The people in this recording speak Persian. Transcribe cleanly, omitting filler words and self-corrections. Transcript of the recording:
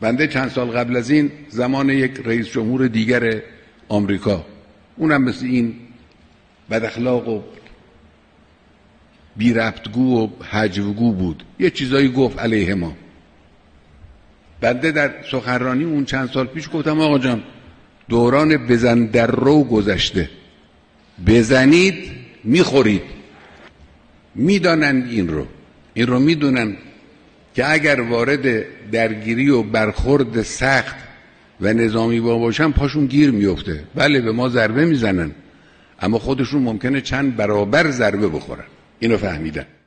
بنده چند سال قبل از این زمان یک رئیس جمهور دیگر آمریکا، اونم مثل این بد اخلاق و بی ربطگو و هجوگو بود، یه چیزایی گفت علیه ما. بنده در سخنرانی اون چند سال پیش گفتم آقا جان دوران بزن در رو گذشته، بزنید میخورید. میدانند این رو میدونن که اگر وارد درگیری و برخورد سخت و نظامی باشن پاشون گیر میفته. بله به ما ضربه میزنن اما خودشون ممکنه چند برابر ضربه بخورن. اینو فهمیدن.